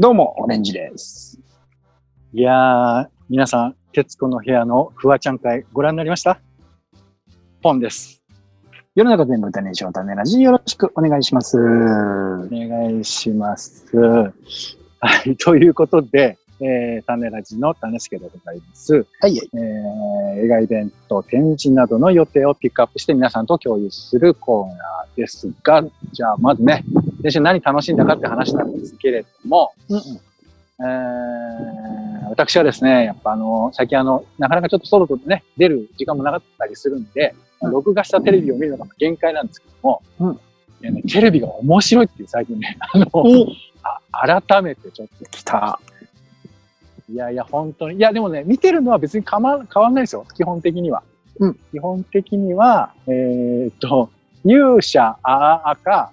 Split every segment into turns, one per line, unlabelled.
どうも、オレンジです。いやー、皆さん、徹子の部屋のフワちゃん会ご覧になりました？ポンです。世の中全部歌ねしょ種ラジ、よろしくお願いします。お願いします。はい、ということで、種ラジの種助でございます。はい、映画イベント、展示などの予定をピックアップして皆さんと共有するコーナーですが、じゃあまずね、先週何楽しんだかって話なんですけれども、私はですね、やっぱ最近なかなかちょっと外とね、出る時間もなかったりするんで、録画したテレビを見るのが限界なんですけども、テレビが面白いっていう最近ね、改めてちょっと来た。いやいや、本当に。いや、でもね、見てるのは別に変わんないですよ、基本的には。基本的には、勇者ああか、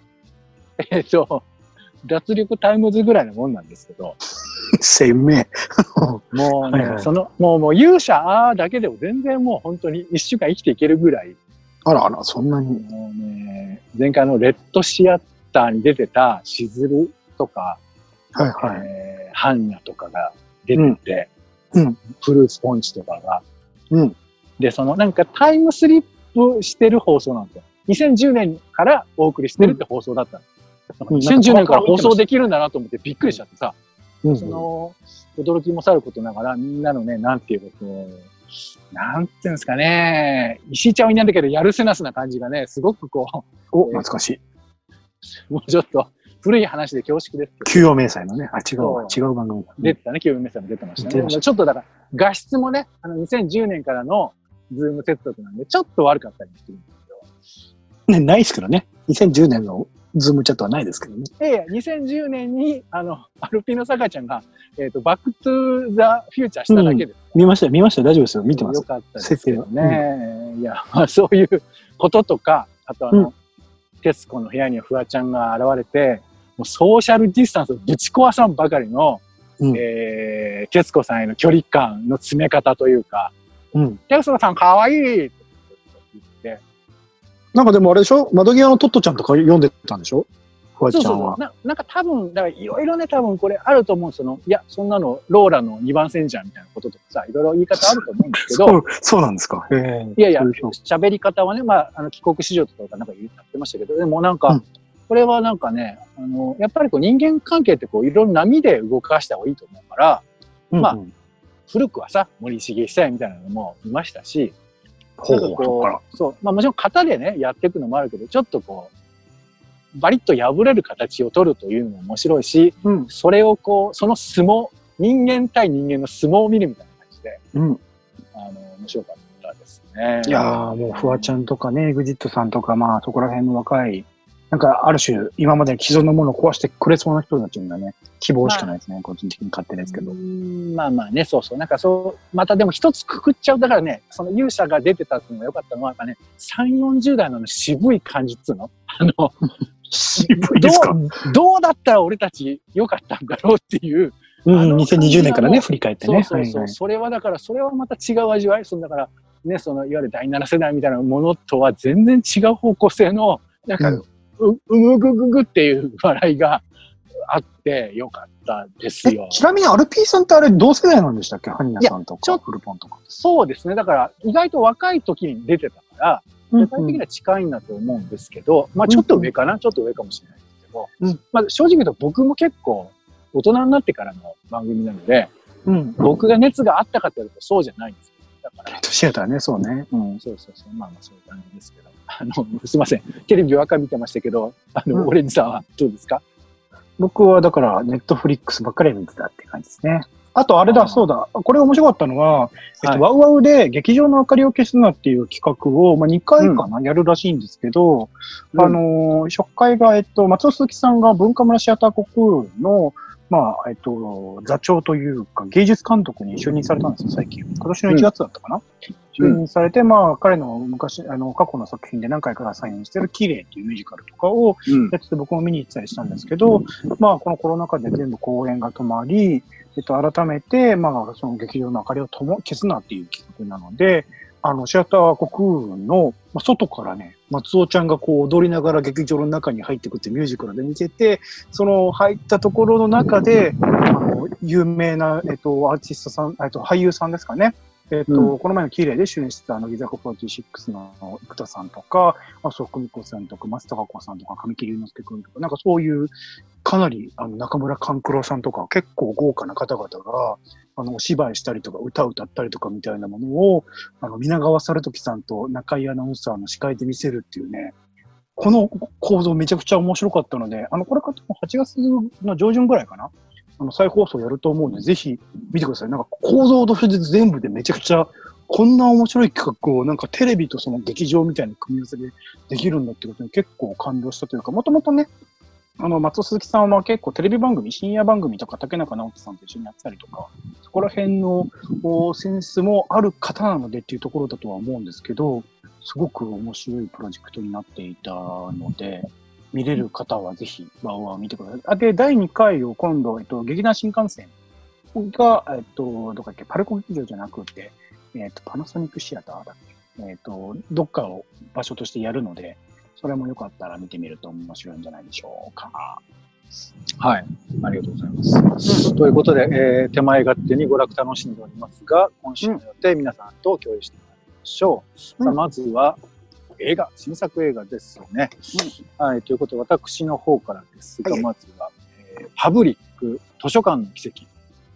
脱力タイムズぐらいのもんなんですけど。鮮明。もうね、はいはい、もう勇者ああだけでも全然もう本当に一週間生きていけるぐらい。あらあら、そんなに。もうね、前回のレッドシアターに出てたしずるとか、はいはい、ハンニャとかが出てて、フルーツポンチとかが。で、なんかタイムスリップしてる放送なんですよ。2010年からお送りしてるって放送だったんです。2010年から放送できるんだなと思ってびっくりしちゃってさ、驚きもさることながら、みんなのね、なんていうなんていうんですかね、石井ちゃんはいないんだけど、やるせなすな感じがね、すごく懐かしい。もうちょっと古い話で恐縮ですけど。給与明細のね、違う番組。出てたね、給与明細も出てましたね。ちょっとだから、画質もね、2010年からのズーム接続なんで、ちょっと悪かったりしてるんですけど。ね、ないですけどね。2010年のズームチャットはないですけどね。2010年に、アルピーの坂ちゃんが、バックトゥザフューチャーしただけです。見ました、大丈夫ですよ。見てます。よかったですけどね。いや、まあそういうこととか、あと徹子の部屋にフワちゃんが現れて、もうソーシャルディスタンスをぶち壊さんばかりの、徹子さんへの距離感の詰め方というか、徹子さんかわいいって言って、なんかでもあれでしょ、窓際のトットちゃんとか読んでたんでしょ、フワちゃんは。なんか多分、だからいろいろね、多分これあると思うんですよ。いや、そんなのローラの2番線じゃんみたいなこととかさ、いろいろ言い方あると思うんですけど。そうなんですか。いやいや、喋り方はね、まあ、帰国子女とかなんか言ってましたけど、でもなんか、これはなんかね、やっぱり人間関係っていろいろ波で動かした方がいいと思うから、まあ、古くはさ、森重久彌みたいなのもいましたし、なんかそう、まあもちろん型でね、やっていくのもあるけど、ちょっとバリッと破れる形を取るというのも面白いし、それをその相撲、人間対人間の相撲を見るみたいな感じで、面白かったですね。いやー、もうフワちゃんとかね、EXITさんとか、まあそこら辺の若い、なんかある種、今まで既存のものを壊してくれそうな人たちにはね、希望しかないですね、個人的に勝手ですけど。まあまあね、そうそう。なんかまたでも一つくくっちゃう。だからね、その勇者が出てたっていうのが良かったのは、やっぱね、3、40代の渋い感じっつうの渋いですか？どうだったら俺たち良かったんだろうっていう。2020年からね、振り返ってね。そうそうそう。それはだから、それはまた違う味わい。だから、ね、いわゆる第7世代みたいなものとは全然違う方向性の、なんか、うぐぐぐぐっていう笑いがあってよかったですよ。ちなみにアルピーさんってあれ同世代なんでしたっけ？ハニヤさんとかフルポンとか。そうですね。だから意外と若い時に出てたから、具体的には近いんだと思うんですけど、まあちょっと上かな、ちょっと上かもしれないですけど、まあ正直言うと僕も結構大人になってからの番組なので、僕が熱があったかというとそうじゃないんですよ。だから。シアターね、そうね。そう。まあまあそういう感じですけど。すいません。テレビばっかり見てましたけど、オレンジさんはどうですか？僕はだから、ネットフリックスばっかり見てたって感じですね。あと、あれだ、そうだ。これ面白かったのは、ワウワウで劇場の明かりを消すなっていう企画を、まあ、2回かな、やるらしいんですけど、初回が、松尾鈴木さんが文化村シアターコクールの、まあ、座長というか、芸術監督に就任されたんですよ、最近。今年の1月だったかな。就任されて、まあ、彼の昔、過去の作品で何回かサインしてる綺麗っていうミュージカルとかをやってて僕も見に行ったりしたんですけど、まあ、このコロナ禍で全部公演が止まり、改めて、まあ、その劇場の明かりを消すなっていう企画なので、 シアターコクーンの、外からね、松尾ちゃんがこう踊りながら劇場の中に入ってくってミュージカルで見てて、その入ったところの中で、有名な、アーティストさん、俳優さんですかね。この前の綺麗で主演してたギザコ46の生田さんとか、麻生久美子さんとか、松たか子さんとか、神木隆之介くんとか、なんかそういう、かなり、中村勘九郎さんとか、結構豪華な方々が、お芝居したりとか、歌ったりとかみたいなものを、皆川猿時さんと中井アナウンサーの司会で見せるっていうね、この構造めちゃくちゃ面白かったので、これから8月の上旬ぐらいかな。再放送やると思うので、ぜひ見てください。なんか構造として全部でめちゃくちゃ、こんな面白い企画をなんかテレビとその劇場みたいな組み合わせでできるんだってことに結構感動したというか、もともとね、松尾鈴木さんは結構テレビ番組、深夜番組とか竹中直人さんと一緒にやってたりとか、そこら辺のセンスもある方なのでっていうところだとは思うんですけど、すごく面白いプロジェクトになっていたので、見れる方はぜひ、ワウワウ見てください。で、第2回を今度、劇団新幹線が、どこだっけ、パルコ劇場じゃなくて、パナソニックシアターだっけ、どっかを場所としてやるので、それもよかったら見てみると面白いんじゃないでしょうか。はい。ありがとうございます。ということで、手前勝手に娯楽楽しんでおりますが、今週の予定皆さんと共有してまいりましょう。さあ、まずは、新作映画ですよね。はい、ということで、私の方からですが、まずは、パブリック図書館の奇跡。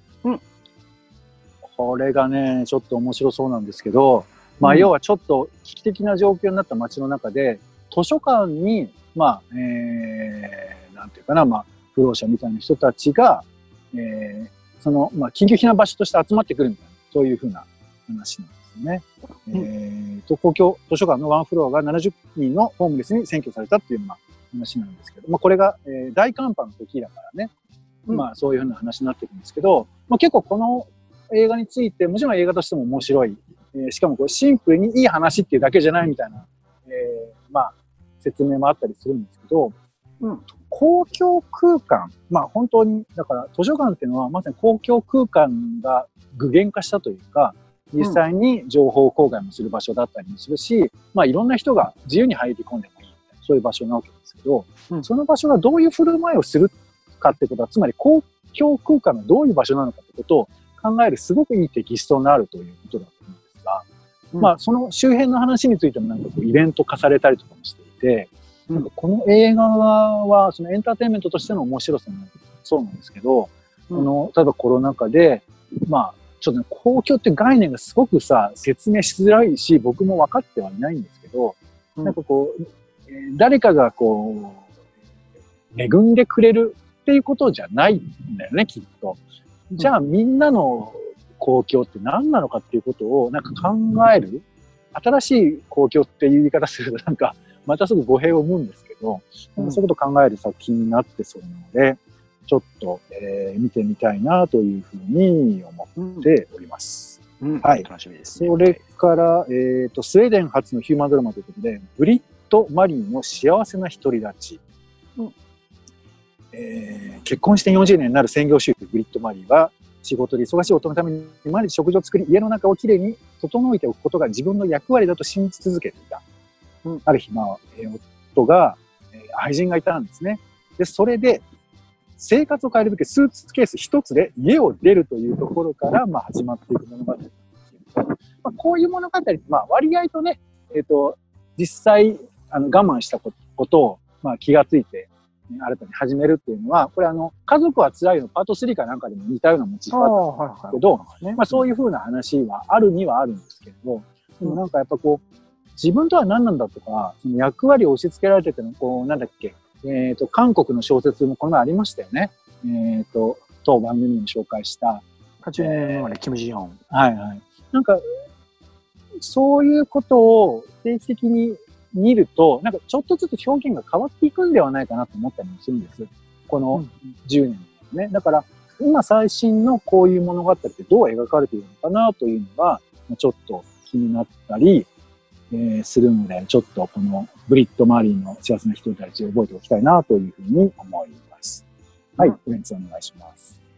これがね、ちょっと面白そうなんですけど、要はちょっと危機的な状況になった街の中で、図書館に、なんていうかな、不老者みたいな人たちが、その、緊急避難場所として集まってくるみたいな、そういうふうな話なんですよね。公共図書館のワンフロアが70人のホームレスに占拠されたっていう話なんですけど、これが、大寒波の時だからね、そういうふうな話になってくるんですけど、結構この映画について、もちろん映画としても面白い、しかもこれシンプルにいい話っていうだけじゃないみたいな、説明もあったりするんですけど、公共空間、本当に、だから図書館っていうのはまさに公共空間が具現化したというか、実際に情報公開もする場所だったりもするし、いろんな人が自由に入り込んでもいいみたいな、そういう場所なわけですけど、その場所がどういう振る舞いをするかってことは、つまり公共空間がどういう場所なのかってことを考えるすごくいいテキストになるということだと思うんですが、その周辺の話についてもなんかこうイベント化されたりとかもしていて、なんかこの映画はそのエンターテインメントとしての面白さもそうなんですけど、例えばコロナ禍で、ちょっとね、公共って概念がすごくさ、説明しづらいし、僕も分かってはいないんですけど、なんかこう、誰かがこう、恵んでくれるっていうことじゃないんだよね、きっと。じゃあみんなの公共って何なのかっていうことをなんか考える、新しい公共っていう言い方するとなんか、またすぐ語弊を生むんですけど、そういうことを考える作品になってそうなので、ちょっと、見てみたいなというふうに思っております。はい。楽しみですね。それから、スウェーデン初のヒューマンドラマということで、ブリット・マリーの幸せな独り立ち。結婚して40年になる専業主婦ブリット・マリーは、仕事で忙しい夫のために毎日食事を作り、家の中をきれいに整えておくことが自分の役割だと信じ続けていた。ある日、夫が、愛人がいたんですね。で、それで、生活を変えるべきスーツケース一つで家を出るというところから、始まっていく物語なんですけど、こういう物語って、割合とね、実際、我慢したことを、気がついて、新たに始めるっていうのは、これ家族は辛いのパート3かなんかでも似たようなモチーフだったんですけど、そういう風な話はあるにはあるんですけど、でもなんかやっぱこう、自分とは何なんだとか、その役割を押し付けられてての、こう、なんだっけ、韓国の小説もこの前ありましたよね。当番組に紹介した。80年生まれ、キム・ジヨン。はいはい。なんか、そういうことを定期的に見ると、なんかちょっとずつ表現が変わっていくんではないかなと思ったりもするんです。この10年ね。だから、今最新のこういう物語ってどう描かれているのかなというのが、ちょっと気になったり、するので、ちょっとこのブリット・マリーの幸せな人たちを覚えておきたいなというふうに思います。はい、ウエンツお願いします。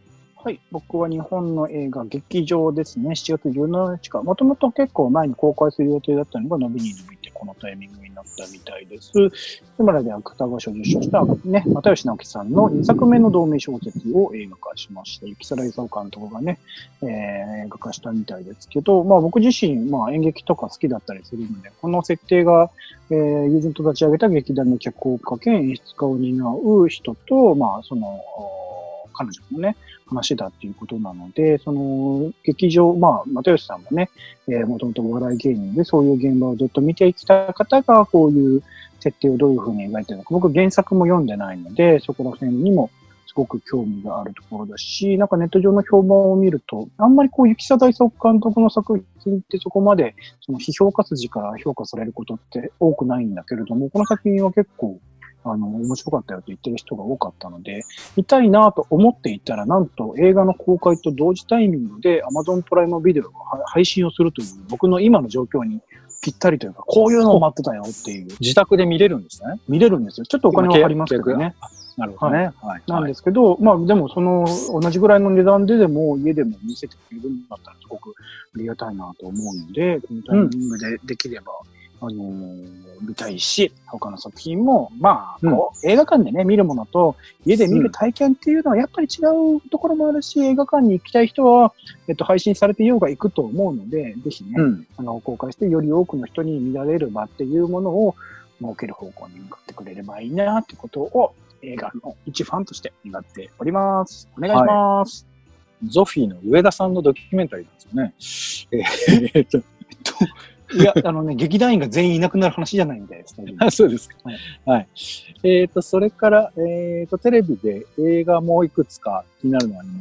はい。僕は日本の映画、劇場ですね。7月17日から。もともと結構前に公開する予定だったのが伸びに伸びて、このタイミングになったみたいです。今まで芥川賞を受賞したね、又吉直樹さんの2作目の同名小説を映画化しました。雪皿勲監督がね、映画化したみたいですけど、まあ僕自身、まあ演劇とか好きだったりするので、この設定が、友人と立ち上げた劇団の脚本家兼演出家を担う人と、まあ彼女のね、話だっていうことなので、その劇場、まあ、又吉さんもね、もともとお笑い芸人でそういう現場をずっと見てきた方が、こういう設定をどういうふうに描いてるのか、僕原作も読んでないので、そこら辺にもすごく興味があるところだし、なんかネット上の評判を見ると、あんまりこう、雪貞勲監督の作品ってそこまで、その批評活字から評価されることって多くないんだけれども、この作品は結構、面白かったよと言ってる人が多かったので、見たいなと思っていたら、なんと映画の公開と同時タイミングで Amazon プライムビデオが配信をするという、僕の今の状況にぴったりというか、こういうのを待ってたよっていう。
自宅で見れるんですね。
見れるんですよ。ちょっとお金はかかりますけどね。
なるほどね。
はい。なんですけど、まあでも同じぐらいの値段ででも家でも見せてくれるんだったらすごくありがたいなと思うので、このタイミングでできれば、見たいし、他の作品も、まあ、映画館でね、見るものと、家で見る体験っていうのはやっぱり違うところもあるし、映画館に行きたい人は、配信されていようが行くと思うので、ぜひね、公開してより多くの人に見られる場っていうものを設ける方向に向かってくれればいいなってことを、映画の一ファンとして願っております。お願いします。
ゾフィーの上田さんのドキュメンタリーですよね。
いや、劇団員が全員いなくなる話じゃないみたいです。
そうですか。はい。それから、テレビで映画もいくつか気になるのがあります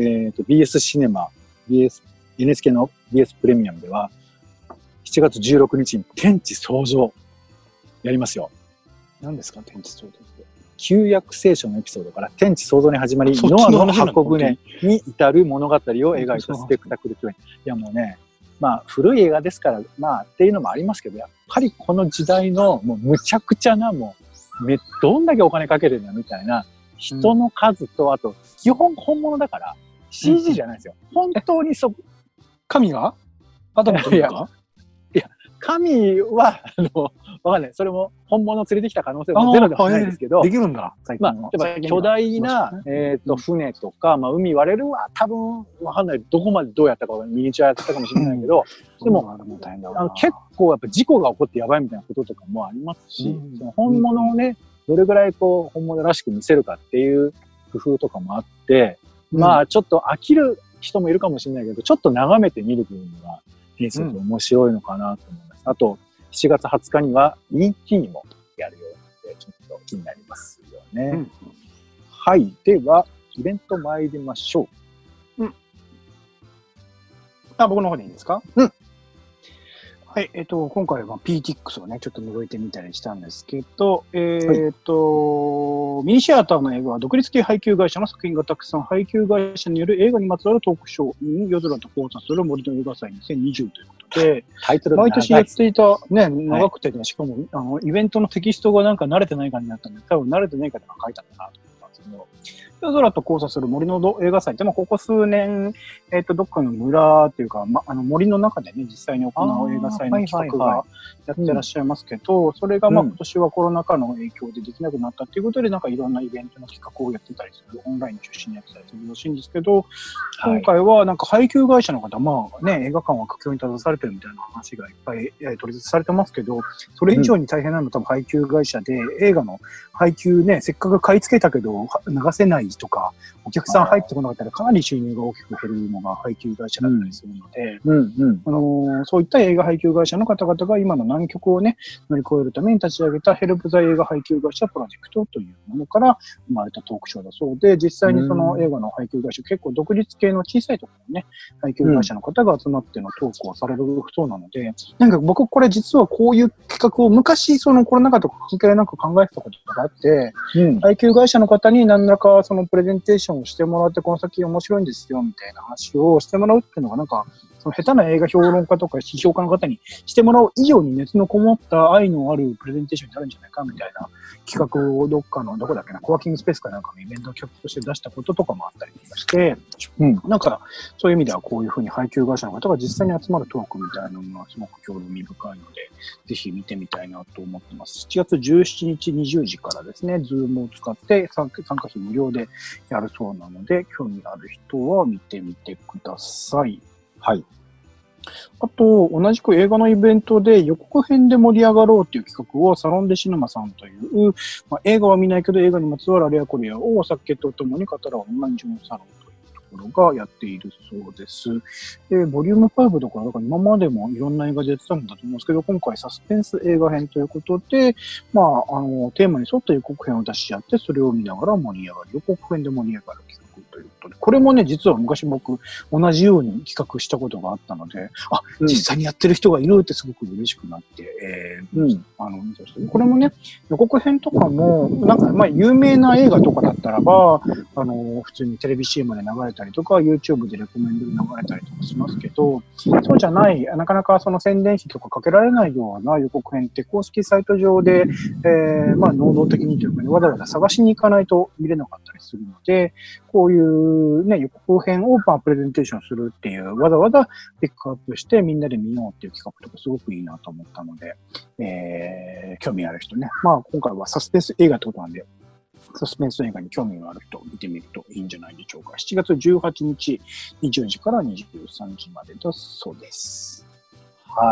。BS シネマ、NHK の BS プレミアムでは、7月16日に天地創造やりますよ。
何ですか、天地創造って。
旧約聖書のエピソードから天地創造に始まり、ノアの箱舟に至る物語を描いたスペクタクル共演。いやもうね、まあ古い映画ですから、まあっていうのもありますけど、やっぱりこの時代のもうむちゃくちゃなもう、どんだけお金かけてるんだみたいな人の数と、あと基本本物だから CG じゃないですよ。本当に
神がアダムというか
いや、神は、わかんない。それも本物を連れてきた可能性もゼロではないですけど。
できるんだ、最近
まあ、巨大な、船とか、まあ、海割れるは多分、わかんない。どこまでどうやったかはミニチュアやったかもしれないけど、でも、結構やっぱ事故が起こってやばいみたいなこととかもありますし、その本物をね、どれぐらいこう、本物らしく見せるかっていう工夫とかもあって、まあ、ちょっと飽きる人もいるかもしれないけど、ちょっと眺めてみる分には、すごく面白いのかなと思います。あと、7月20日には ET もやるようなので、ちょっと気になりますよね。はい。では、イベント参りましょう。
僕の方でいいですか？はい。今回は PTX をね、ちょっと覗いてみたりしたんですけど、ミニシアターの映画は独立系配給会社の作品がたくさん配給会社による映画にまつわるトークショー、夜空と交差する森の映画祭2020ということで、タイトル毎年やっていた、ね、長くてね、しかも、イベントのテキストがなんか慣れてない感じだったんで、多分慣れてない方が書いたんだなと思ったんですけど、夜空と交差する森の映画祭って、ここ数年、どっかの村っていうか、森の中でね、実際に行う映画祭の企画がやってらっしゃいますけど、それが今年はコロナ禍の影響でできなくなったっていうことで、なんかいろんなイベントの企画をやってたりする、オンライン中心にやってたりするらしいんですけど、今回はなんか配給会社の方、映画館は苦境に立たされてるみたいな話がいっぱい取り沙汰されてますけど、それ以上に大変なのは多分配給会社で、映画の配給ね、せっかく買い付けたけど流せないとか、お客さん入ってこなかったらかなり収入が大きく減るのが配給会社だったりするので、そういった映画配給会社の方々が今の難局をね、乗り越えるために立ち上げたヘルプザ映画配給会社プロジェクトというものから生まれたトークショーだそうで、実際にその映画の配給会社、結構独立系の小さいところにね、配給会社の方が集まってのトークをされるそうなので、なんか僕これ実はこういう企画を昔そのコロナ禍とか関係なく考えてたことがあって、配給会社の方に何らかそのプレゼンテーションをしてもらって、この先面白いんですよみたいな話をしてもらうっていうのがなんか
その下手な映画評論家とか批評家の方にしてもらう以上に熱のこもった愛のあるプレゼンテーションになるんじゃないかみたいな企画をどこだっけな、コワーキングスペースかなんかのイベントの企画として出したこととかもあったりとかして、なんかそういう意味ではこういうふうに配給会社の方が実際に集まるトークみたいなのがすごく興味深いので、ぜひ見てみたいなと思ってます。7月17日20時からですね、ズームを使って参加費無料でやるそうなので、興味ある人は見てみてください。はい。あと、同じく映画のイベントで予告編で盛り上がろうという企画をサロンデシネマさんという、映画は見ないけど映画にまつわるあれやこれやをお酒とともに語らうオンライン上のサロンというところがやっているそうです。で、ボリューム5だから今までもいろんな映画でやってたんだと思うんですけど、今回サスペンス映画編ということで、テーマに沿った予告編を出し合って、それを見ながら盛り上がる。予告編で盛り上がる企画ということで、これもね、実は昔僕、同じように企画したことがあったので、実際にやってる人がいるってすごく嬉しくなって、これもね、予告編とかも、有名な映画とかだったらば、普通にテレビ CM で流れたりとか、YouTube でレコメンドで流れたりとかしますけど、そうじゃない、なかなかその宣伝費とかかけられないような予告編って公式サイト上で、能動的にというかね、わざわざ探しに行かないと見れなかったりするので、こういうね、予告編をプレゼンテーションするっていう、わざわざピックアップしてみんなで見ようっていう企画とかすごくいいなと思ったので、興味ある人ね。今回はサスペンス映画ってことなんで、サスペンス映画に興味がある人見てみるといいんじゃないでしょうか。7月18日20時から23時までだそうです。はい。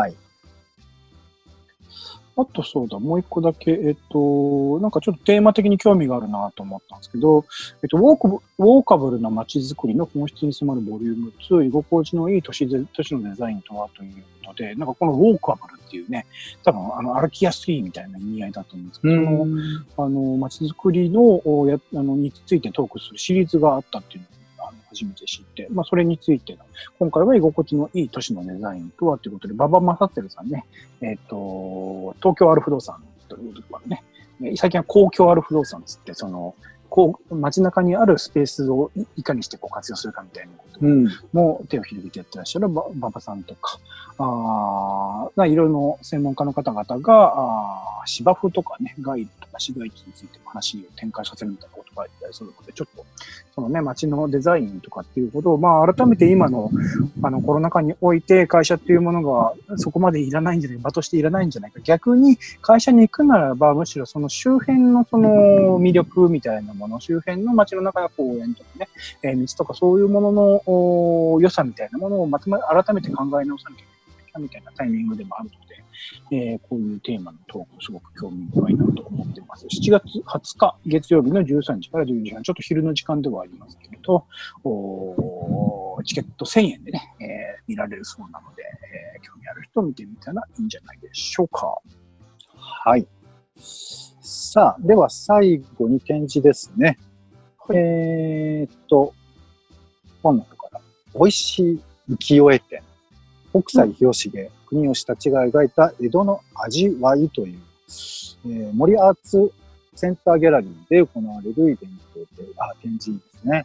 あとそうだ、もう一個だけ、なんかちょっとテーマ的に興味があるなと思ったんですけど、ウォーカブルな街づくりの本質に迫るボリューム2、居心地のいい都市のデザインとはということで、なんかこのウォーカブルっていうね、多分歩きやすいみたいな意味合いだと思うんですけど、街づくりのについてトークするシリーズがあったっていうのを初めて知って、それについての、今回は居心地のいい都市のデザインとはということで、馬場正輝さんね、東京ある不動産というところね、最近は公共ある不動産つって、街中にあるスペースをいかにして活用するかみたいなことも手を広げてやってらっしゃる馬場さんとか、いろいろ専門家の方々が、芝生とかね、街路とか市街地についても話を展開させるみたいなことがあったりするので、ちょっと、そのね、街のデザインとかっていうことを、改めて今の、コロナ禍において会社っていうものがそこまでいらないんじゃないか、場としていらないんじゃないか。逆に会社に行くならば、むしろその周辺のその魅力みたいなもの、周辺の街の中の公園とかね、道とかそういうものの良さみたいなものを改めて考え直さなきゃいけないみたいなタイミングでもあるので、こういうテーマのトークすごく興味深いなと思ってます。7月20日月曜日の13時から12時半、ちょっと昼の時間ではありますけれど、チケット1000円でね、見られるそうなので、興味ある人見てみたらいいんじゃないでしょうか。はい。さあ、では最後に展示ですね。はい、本の方から、美味しい浮世絵展。北斎弘重、国吉たちが描いた江戸の味わいという、森アーツセンターギャラリーで行われるイベントで、展示ですね。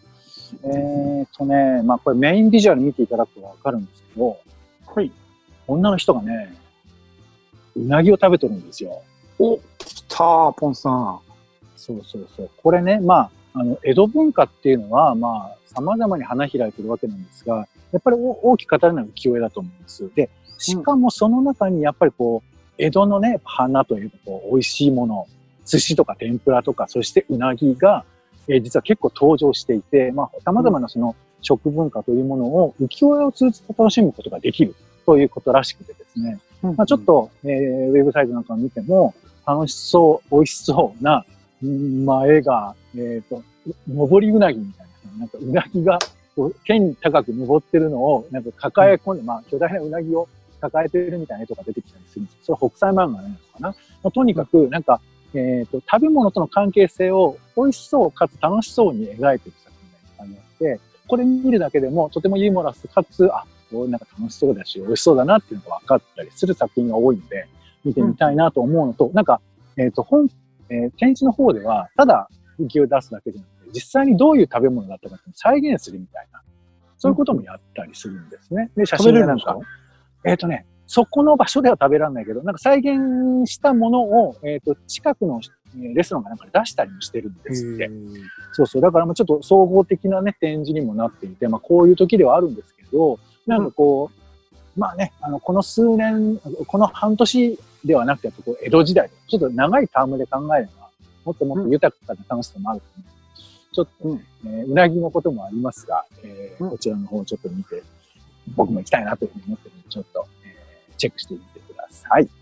これメインビジュアル見ていただくとわかるんですけど、はい。女の人がね、うなぎを食べてるんですよ。お、来たー、ポンさん。そう。これね、江戸文化っていうのは、様々に花開いてるわけなんですが、やっぱり大きく語れない浮世絵だと思うんです。で、しかもその中にやっぱり江戸のね、花というか美味しいもの、寿司とか天ぷらとか、そしてうなぎが、実は結構登場していて、様々なその食文化というものを浮世絵を通じて楽しむことができるということらしくてですね。ちょっと、ウェブサイトなんかを見ても、楽しそう、美味しそうな、絵が、登りうなぎみたいな、なんかうなぎが、天高く登ってるのを、なんか抱え込んで、巨大なうなぎを抱えてるみたいな絵とか出てきたりするんです。それは北斎漫画なのかな。とにかく、なんか、食べ物との関係性を美味しそうかつ楽しそうに描いている作品があって、これ見るだけでもとてもユーモラスかつ、なんか楽しそうだし、美味しそうだなっていうのが分かったりする作品が多いので、見てみたいなと思うのと、なんか、展示の方では、ただ浮世絵を出すだけじゃなくて、実際にどういう食べ物だったかって再現するみたいな、 そういうこともやったりするんですね。で、写真でなんか、そこの場所では食べられないけど、なんか再現したものを、近くのレストランかなんかで出したりもしてるんですって。そうそう。だからちょっと総合的なね、展示にもなっていて、こういう時ではあるんですけど、なんかこう、この数年、この半年ではなくて、江戸時代、ちょっと長いタームで考えれば、もっともっと豊かな楽しさもあると思う。ちょっと、うなぎのこともありますが、こちらの方をちょっと見て、僕も行きたいなというふうに思ってるので、ちょっと、チェックしてみてください。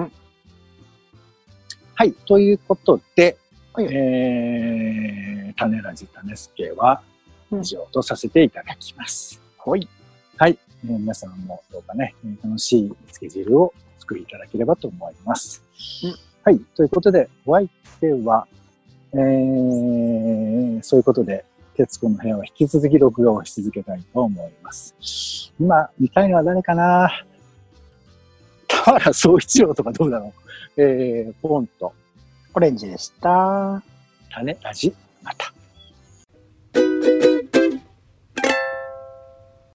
はい。ということで、種ラジ種助は以上とさせていただきます。はい。はい。皆さんもどうかね、楽しいつけ汁を作りいただければと思います。はい。ということで、お相手は、そういうことで、徹子の部屋は引き続き録画をし続けたいと思います。今、見たいのは誰かな？田原総一郎とかどうだろう？ポンと。オレンジでした。種ラジ、また。